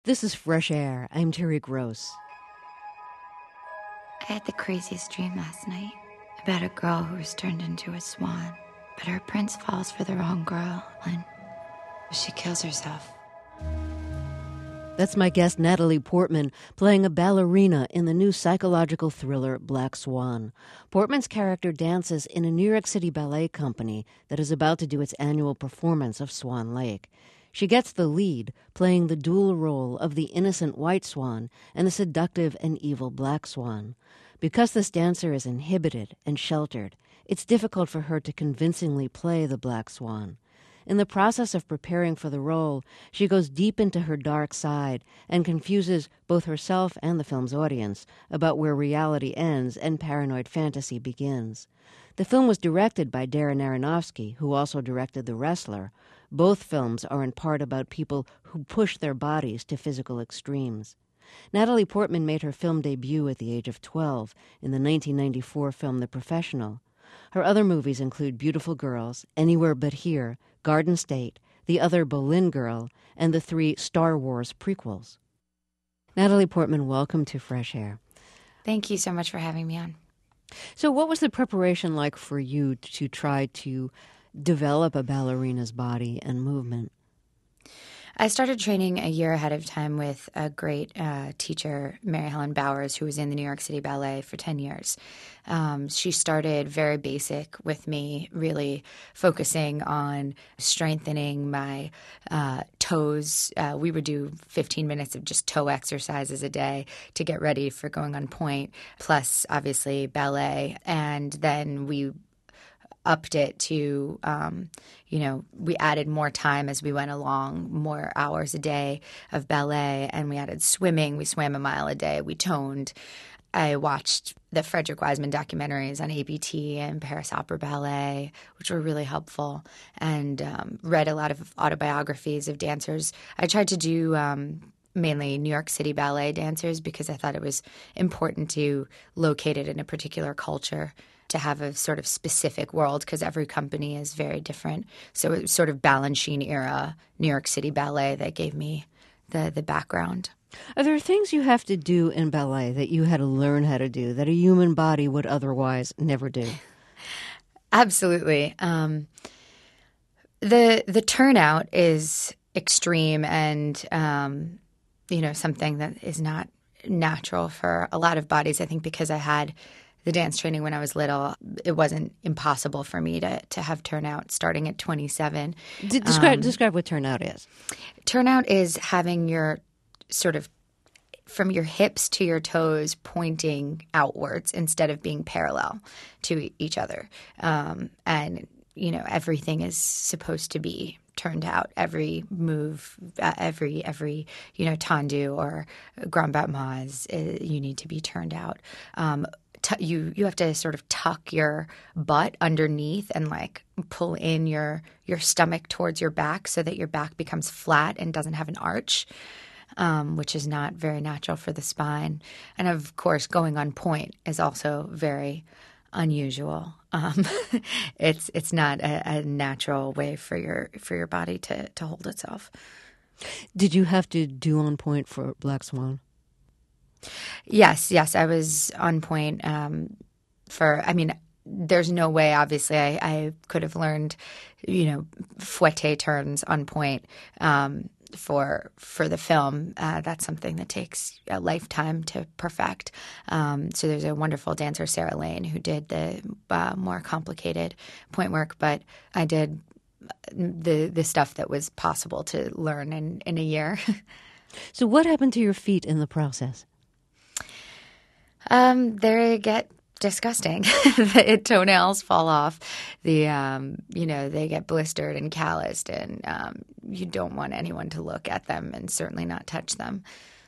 This is Fresh Air. I'm Terry Gross. I had the craziest dream last night about a girl who was turned into a swan. But her prince falls for the wrong girl and she kills herself. That's my guest Natalie Portman playing a ballerina in the new psychological thriller Black Swan. Portman's character dances in a New York City ballet company that is about to do its annual performance of Swan Lake. She gets the lead, playing the dual role of the innocent white swan and the seductive and evil black swan. Because this dancer is inhibited and sheltered, it's difficult for her to convincingly play the black swan. In the process of preparing for the role, she goes deep into her dark side and confuses both herself and the film's audience about where reality ends and paranoid fantasy begins. The film was directed by Darren Aronofsky, who also directed The Wrestler. Both films are in part about people who push their bodies to physical extremes. Natalie Portman made her film debut at the age of 12 in the 1994 film The Professional. Her other movies include Beautiful Girls, Anywhere But Here, Garden State, The Other Boleyn Girl, and the 3 Star Wars prequels. Natalie Portman, welcome to Fresh Air. Thank you so much for having me on. So what was the preparation like for you to try to develop a ballerina's body and movement? I started training a year ahead of time with a great teacher, Mary Helen Bowers, who was in the New York City Ballet for 10 years. She started very basic with me, really focusing on strengthening my toes. We would do 15 minutes of just toe exercises a day to get ready for going on point, plus obviously ballet. And then we upped it to, we added more time as we went along, more hours a day of ballet, and we added swimming. We swam a mile a day. We toned. I watched the Frederick Wiseman documentaries on ABT and Paris Opera Ballet, which were really helpful, and read a lot of autobiographies of dancers. I tried to do mainly New York City ballet dancers because I thought it was important to locate it in a particular culture, to have a sort of specific world, because every company is very different. So it was sort of Balanchine era New York City ballet that gave me the background. Are there things you have to do in ballet that you had to learn how to do that a human body would otherwise never do? Absolutely. The turnout is extreme and, something that is not natural for a lot of bodies. I think because I had the dance training when I was little, it wasn't impossible for me to have turnout starting at 27. Describe what turnout is. Turnout is having your sort of from your hips to your toes pointing outwards instead of being parallel to each other. Everything is supposed to be turned out. Every move, every tendu or grand battement, you need to be turned out. You have to sort of tuck your butt underneath and like pull in your stomach towards your back so that your back becomes flat and doesn't have an arch, which is not very natural for the spine. And of course, going on point is also very unusual. It's not a natural way for your body to hold itself. Did you have to do on point for Black Swan? Yes, I was on point there's no way, obviously, I could have learned, fouette turns on point for the film. That's something that takes a lifetime to perfect. So there's a wonderful dancer, Sarah Lane, who did the more complicated point work, but I did the stuff that was possible to learn in a year. So what happened to your feet in the process? They get disgusting. The toenails fall off. They get blistered and calloused, and you don't want anyone to look at them and certainly not touch them.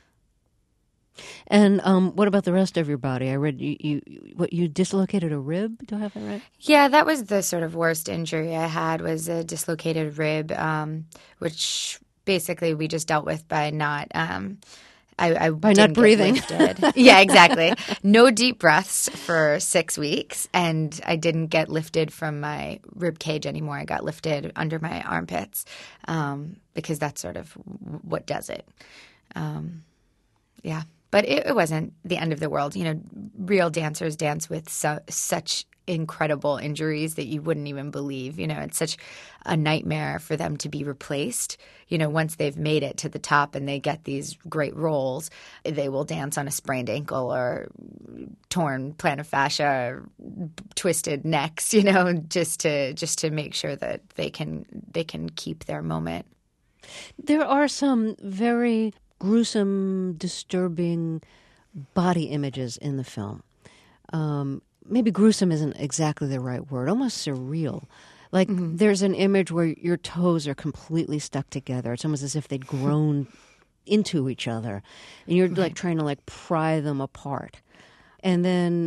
And what about the rest of your body? I read you dislocated a rib. Do I have that right? Yeah, that was the sort of worst injury I had, was a dislocated rib, which basically we just dealt with by not. By not breathing. Yeah, exactly. No deep breaths for 6 weeks, and I didn't get lifted from my rib cage anymore. I got lifted under my armpits because that's sort of what does it. Yeah. But it wasn't the end of the world. You know, real dancers dance with such incredible injuries that you wouldn't even believe. You know, it's such a nightmare for them to be replaced. You know, once they've made it to the top and they get these great roles, they will dance on a sprained ankle or torn plantar fascia, or twisted necks, you know, just to make sure that they can keep their moment. There are some very gruesome, disturbing body images in the film. Maybe gruesome isn't exactly the right word, almost surreal. Like there's an image where your toes are completely stuck together. It's almost as if they'd grown into each other. And you're like trying to like pry them apart. And then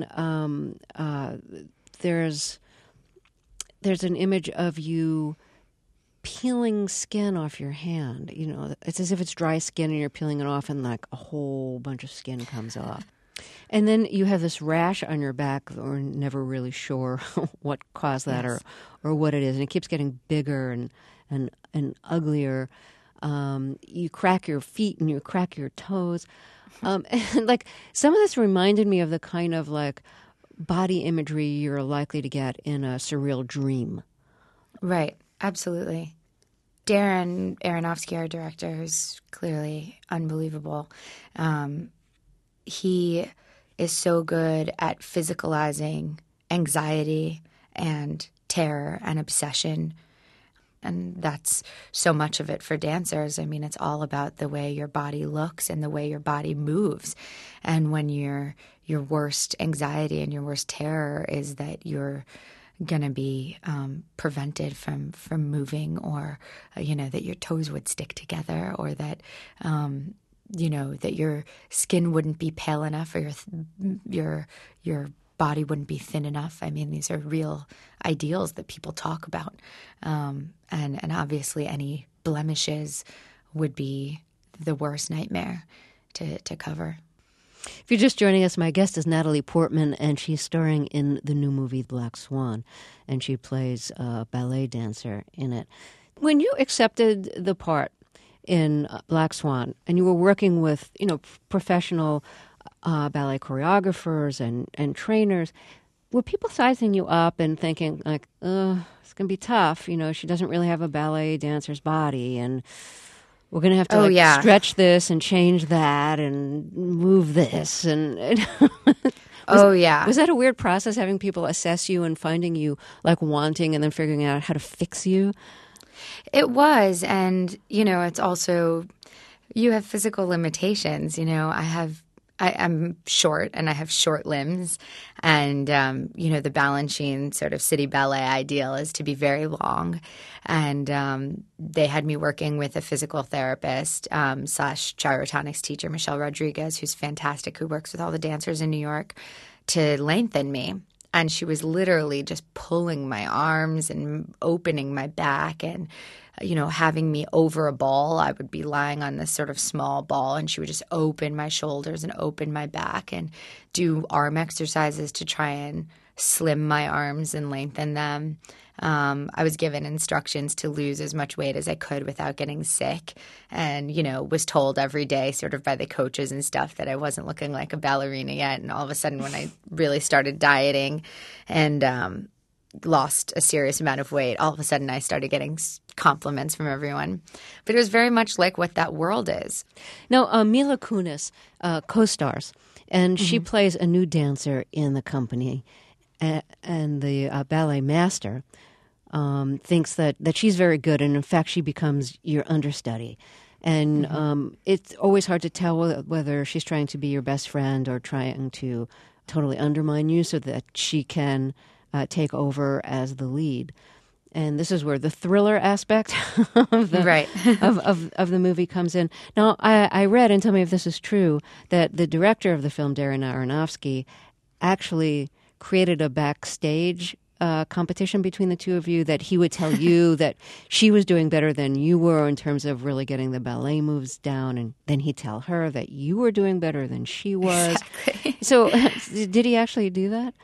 there's an image of you peeling skin off your hand. You know, it's as if it's dry skin and you're peeling it off and like a whole bunch of skin comes off. And then you have this rash on your back. We're never really sure what caused that or what it is. And it keeps getting bigger and uglier. You crack your feet and you crack your toes. And like some of this reminded me of the kind of like body imagery you're likely to get in a surreal dream. Right. Absolutely. Darren Aronofsky, our director, is clearly unbelievable. He is so good at physicalizing anxiety and terror and obsession. And that's so much of it for dancers. I mean, it's all about the way your body looks and the way your body moves. And when your worst anxiety and your worst terror is that you're going to be prevented from moving, or, that your toes would stick together, or that, that your skin wouldn't be pale enough, or your body wouldn't be thin enough. I mean, these are real ideals that people talk about. And obviously any blemishes would be the worst nightmare to cover. If you're just joining us, my guest is Natalie Portman, and she's starring in the new movie Black Swan, and she plays a ballet dancer in it. When you accepted the part in Black Swan, and you were working with, professional ballet choreographers and trainers, were people sizing you up and thinking, like, it's going to be tough, she doesn't really have a ballet dancer's body, and we're going to have to stretch this and change that and move this. Was that a weird process, having people assess you and finding you like wanting and then figuring out how to fix you? It was. And, it's also, you have physical limitations. I'm short and I have short limbs, and, the Balanchine sort of city ballet ideal is to be very long. And they had me working with a physical therapist / gyrotonics teacher, Michelle Rodriguez, who's fantastic, who works with all the dancers in New York, to lengthen me. And she was literally just pulling my arms and opening my back and, having me over a ball. I would be lying on this sort of small ball, and she would just open my shoulders and open my back and do arm exercises to try and slim my arms and lengthen them. I was given instructions to lose as much weight as I could without getting sick, and, was told every day sort of by the coaches and stuff that I wasn't looking like a ballerina yet. And all of a sudden, when I really started dieting and lost a serious amount of weight, all of a sudden I started getting compliments from everyone. But it was very much like what that world is. Now, Mila Kunis co-stars, and she plays a new dancer in the company, and the ballet master thinks that she's very good, and in fact she becomes your understudy. And it's always hard to tell whether she's trying to be your best friend or trying to totally undermine you so that she can take over as the lead. And this is where the thriller aspect of the of the movie comes in. Now, I read, and tell me if this is true, that the director of the film, Darren Aronofsky, actually created a backstage competition between the two of you, that he would tell you that she was doing better than you were in terms of really getting the ballet moves down, and then he'd tell her that you were doing better than she was. Exactly. So did he actually do that?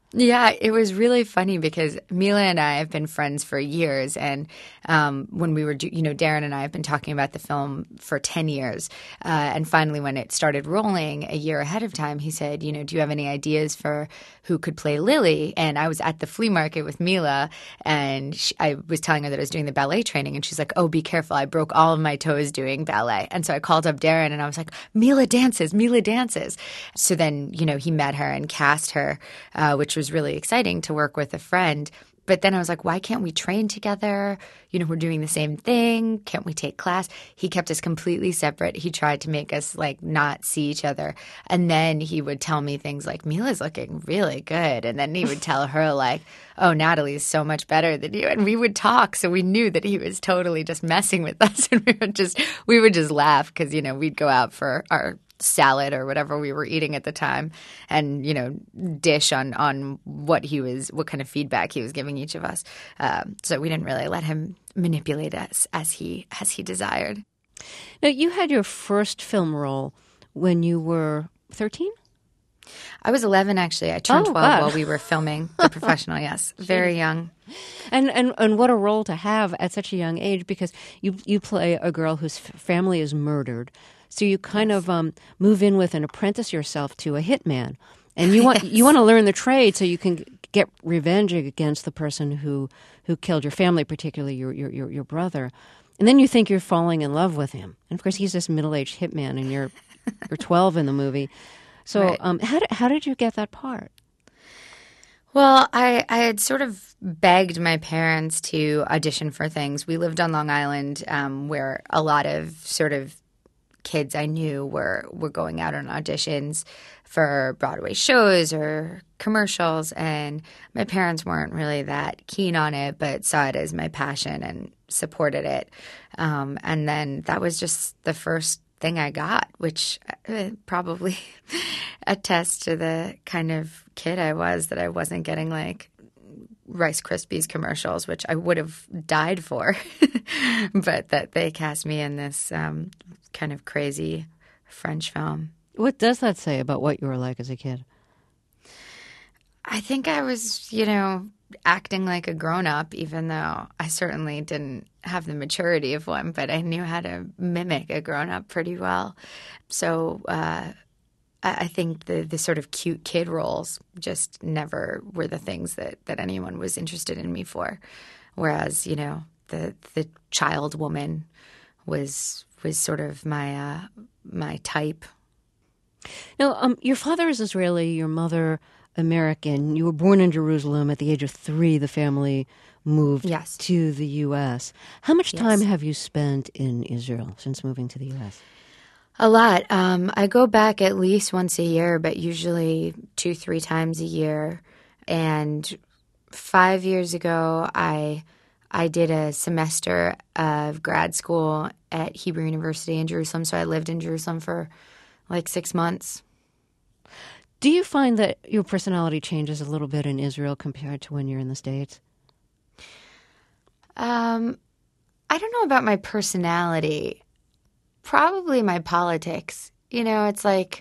Yeah, it was really funny because Mila and I have been friends for years. And when we were, Darren and I have been talking about the film for 10 years. And finally, when it started rolling a year ahead of time, he said, do you have any ideas for who could play Lily? And I was at the flea market with Mila, and I was telling her that I was doing the ballet training. And she's like, oh, be careful. I broke all of my toes doing ballet. And so I called up Darren and I was like, Mila dances, Mila dances. So then, he met her and cast her, which was really exciting to work with a friend. But then I was like, why can't we train together? We're doing the same thing. Can't we take class? He kept us completely separate. He tried to make us not see each other. And then he would tell me things like, Mila's looking really good. And then he would tell her oh, Natalie's so much better than you. And we would talk. So we knew that he was totally just messing with us. And we would just laugh because, we'd go out for our salad or whatever we were eating at the time and, dish on what kind of feedback he was giving each of us. So we didn't really let him manipulate us as he desired. Now, you had your first film role when you were 13? I was 11, actually. I turned 12 while we were filming The Professional, yes. Very young. And what a role to have at such a young age, because you play a girl whose family is murdered. So you kind of move in with and apprentice yourself to a hitman, and you want to learn the trade so you can get revenge against the person who killed your family, particularly your brother. And then you think you're falling in love with him, and of course he's this middle-aged hitman, and you're 12 in the movie. So right. How did you get that part? Well, I had sort of begged my parents to audition for things. We lived on Long Island, where a lot of sort of kids I knew were going out on auditions for Broadway shows or commercials, and my parents weren't really that keen on it, but saw it as my passion and supported it. And then that was just the first thing I got, which probably attests to the kind of kid I was, that I wasn't getting Rice Krispies commercials, which I would have died for, but that they cast me in this kind of crazy French film. What does that say about what you were like as a kid? I think I was, acting like a grown-up, even though I certainly didn't have the maturity of one, but I knew how to mimic a grown-up pretty well. So I think the sort of cute kid roles just never were the things that anyone was interested in me for. Whereas, the child woman was sort of my type. Now, your father is Israeli, your mother American. You were born in Jerusalem. At the age of 3, the family moved to the U.S. How much time have you spent in Israel since moving to the U.S.? A lot. I go back at least once a year, but usually 2-3 times a year. And 5 years ago, I did a semester of grad school at Hebrew University in Jerusalem. So I lived in Jerusalem for 6 months. Do you find that your personality changes a little bit in Israel compared to when you're in the States? I don't know about my personality. Probably my politics. It's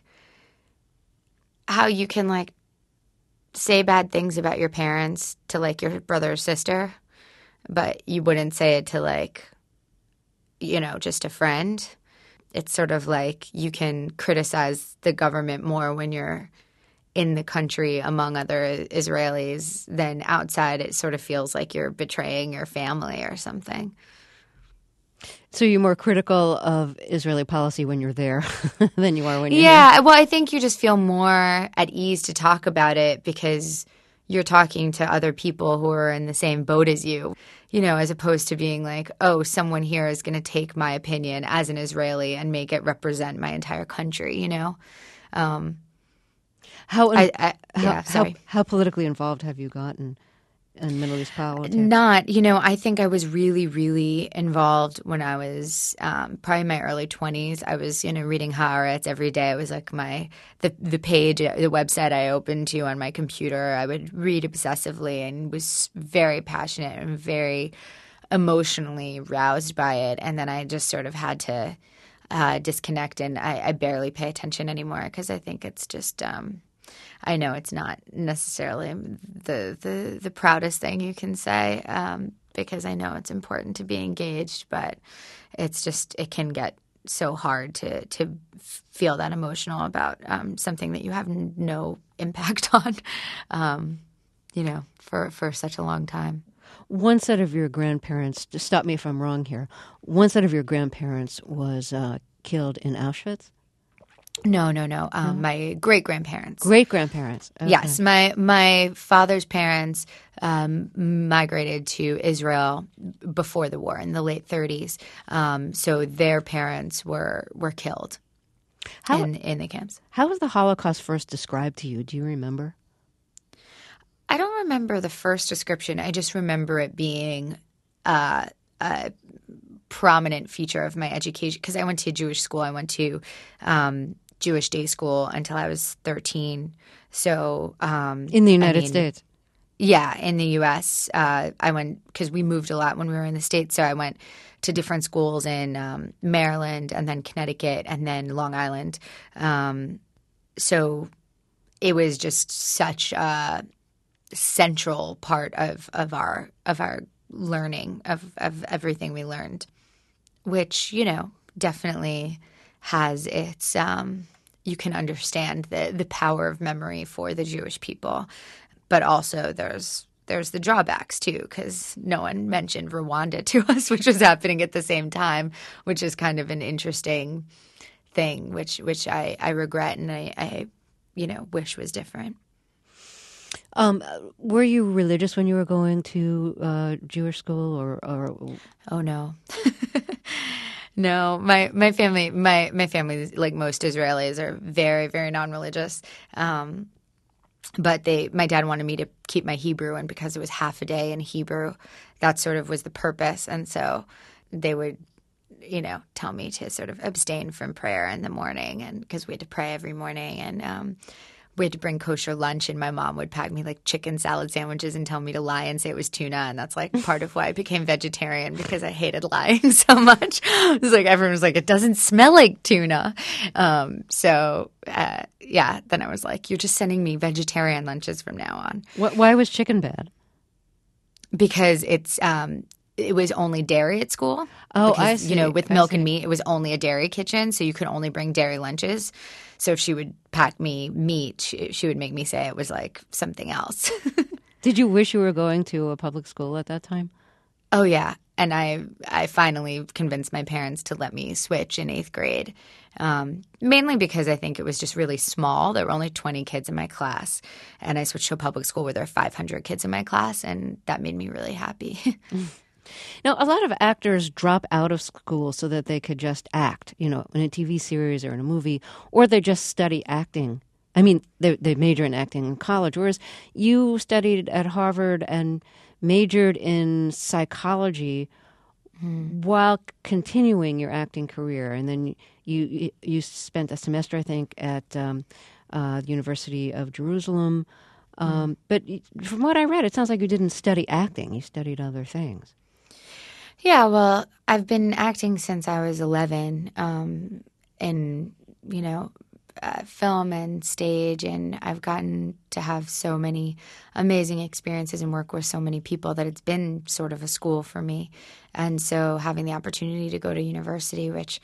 how you can say bad things about your parents to your brother or sister, but you wouldn't say it to just a friend. It's sort of you can criticize the government more when you're in the country among other Israelis than outside. It sort of feels like you're betraying your family or something. So you're more critical of Israeli policy when you're there than you are when you're here? Well, I think you just feel more at ease to talk about it because you're talking to other people who are in the same boat as you, as opposed to being someone here is going to take my opinion as an Israeli and make it represent my entire country, How politically involved have you gotten in Middle East politics? Not, I think I was really, really involved when I was probably in my early 20s. I was, reading Haaretz every day. It was the page, the website I opened to on my computer. I would read obsessively and was very passionate and very emotionally roused by it. And then I just sort of had to disconnect, and I barely pay attention anymore because I think it's just I know it's not necessarily the proudest thing you can say, because I know it's important to be engaged, but it's just, it can get so hard to feel that emotional about something that you have no impact on, for such a long time. One set of your grandparents, just stop me if I'm wrong here, one set of your grandparents was killed in Auschwitz? No. My great-grandparents. Great-grandparents. Okay. Yes, my father's parents migrated to Israel before the war in the late 30s. So their parents were killed in the camps. How was the Holocaust first described to you? Do you remember? I don't remember the first description. I just remember it being a prominent feature of my education, because I went to Jewish school. I went to Jewish day school until I was 13. So in the United States? Yeah, in the U.S. I went because we moved a lot when we were in the States. So I went to different schools in Maryland and then Connecticut and then Long Island. So it was just such a central part of our learning of everything we learned, which, definitely has its you can understand the power of memory for the Jewish people, but also there's the drawbacks too, because no one mentioned Rwanda to us, which was happening at the same time, which is kind of an interesting thing, which I regret and I wish was different. Were you religious when you were going to Jewish school, or? Oh no, no. My family, like most Israelis, are very, very non-religious. But my dad wanted me to keep my Hebrew, and because it was half a day in Hebrew, that sort of was the purpose. And so they would, tell me to sort of abstain from prayer in the morning, and because we had to pray every morning, and we had to bring kosher lunch, and my mom would pack me like chicken salad sandwiches and tell me to lie and say it was tuna. And that's like part of why I became vegetarian, because I hated lying so much. It was like, everyone was like, it doesn't smell like tuna. Then I was like, you're just sending me vegetarian lunches from now on. Why was chicken bad? Because it was only dairy at school. Oh, because, I see. With milk and meat, it was only a dairy kitchen, so you could only bring dairy lunches. So if she would pack me meat, she would make me say it was like something else. Did you wish you were going to a public school at that time? Oh, yeah. And I finally convinced my parents to let me switch in 8th grade, mainly because I think it was just really small. There were only 20 kids in my class, and I switched to a public school where there are 500 kids in my class, and that made me really happy. Now, a lot of actors drop out of school so that they could just act, in a TV series or in a movie, or they just study acting. I mean, they major in acting in college, whereas you studied at Harvard and majored in psychology while continuing your acting career. And then you spent a semester, I think, at the University of Jerusalem. But from what I read, it sounds like you didn't study acting. You studied other things. Yeah, well, I've been acting since I was 11 in, film and stage, and I've gotten to have so many amazing experiences and work with so many people that it's been sort of a school for me. And so having the opportunity to go to university, which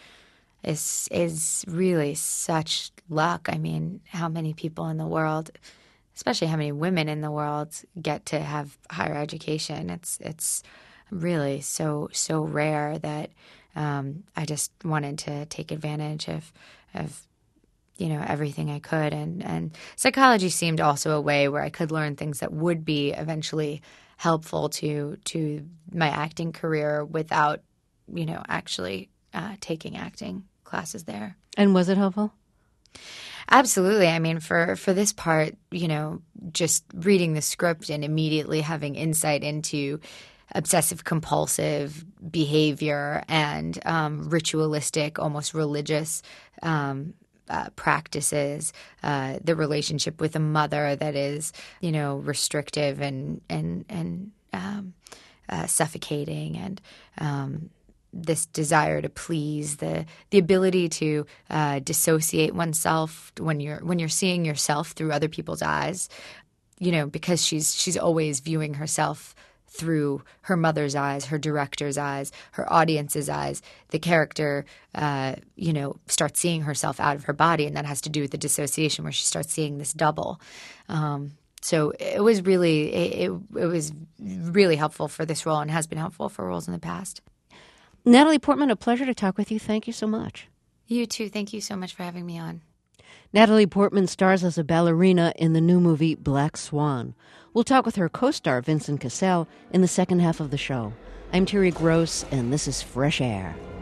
is really such luck. I mean, how many people in the world, especially how many women in the world, get to have higher education? It's really so rare that I just wanted to take advantage of everything I could, and psychology seemed also a way where I could learn things that would be eventually helpful to my acting career without actually taking acting classes there. And was it helpful? Absolutely. I mean, for this part, just reading the script and immediately having insight into obsessive compulsive behavior and ritualistic, almost religious practices, the relationship with a mother that is, restrictive and suffocating, and this desire to please, the ability to dissociate oneself when you're seeing yourself through other people's eyes, because she's always viewing herself through her mother's eyes, her director's eyes, her audience's eyes. The character, starts seeing herself out of her body, and that has to do with the dissociation where she starts seeing this double. So it was really helpful for this role and has been helpful for roles in the past. Natalie Portman, a pleasure to talk with you. Thank you so much. You too. Thank you so much for having me on. Natalie Portman stars as a ballerina in the new movie Black Swan. We'll talk with her co-star Vincent Cassel in the second half of the show. I'm Terry Gross, and this is Fresh Air.